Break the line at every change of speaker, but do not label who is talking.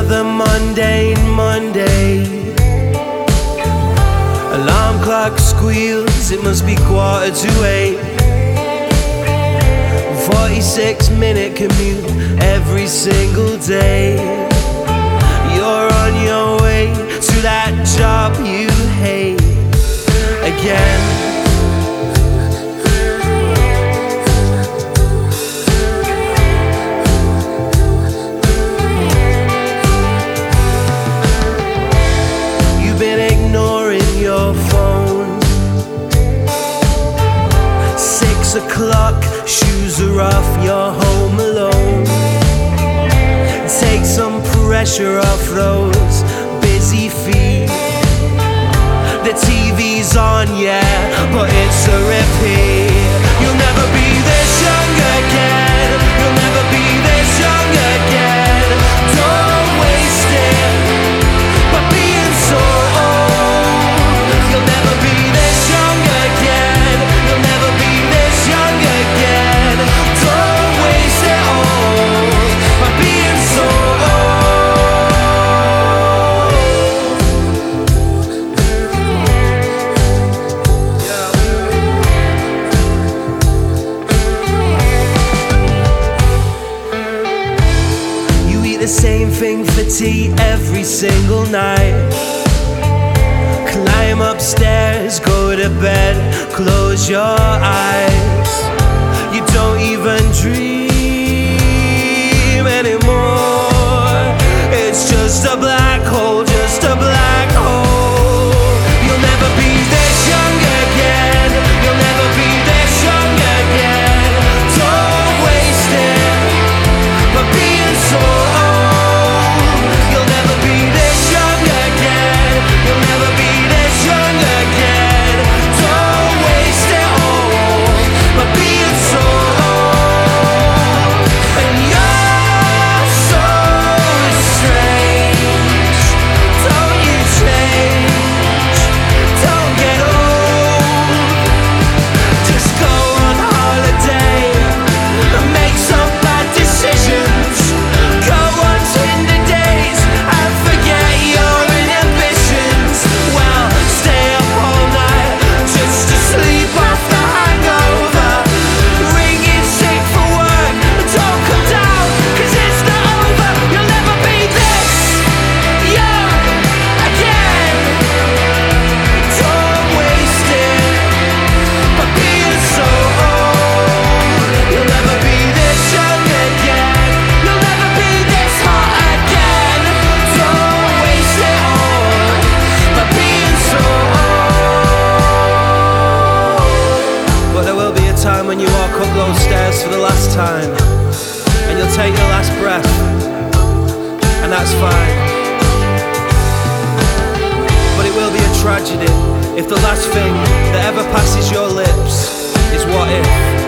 Another mundane Monday. Alarm clock squeals, it must be 8:15. 46-minute commute every single day. You're on your way to that job you hate again. You've been ignoring your phone. 6 o'clock, shoes are off, you're home alone. Take some pressure off those busy feet. The TV's on, yeah, but it's a repeat. You'll never be this young again. You'll never be this young again. Don't waste it by being so old. You'll never be this young again. You'll never be this young again. Don't waste it all by being so old. You eat the same thing for tea every single night. Climb upstairs, go to bed, close your eyes. You don't even dream anymore. It's just a black hole, just a black hole. You'll never be this young again. You'll never be this young again. Don't waste it by being so old. You'll never be this young again. You'll never be this young again. Don't waste it all by being so old. And you're so strange. Don't you change. Don't get old. Just go on holiday and make some bad decisions. Go on Tinder days and forget your inhibitions. Well, stay up all night just to sleep off the hangover. Ring in sick for work, don't come down 'cause it's not over. You'll never be this young again. Don't waste it by being so old. You'll never be this young again. You'll never be this hot again. Don't waste it all by being so old. But there will be a time when you walk up those stairs for the last time, and you'll take your last breath, and that's fine. But it will be a tragedy if the last thing that ever passes your lips is what if.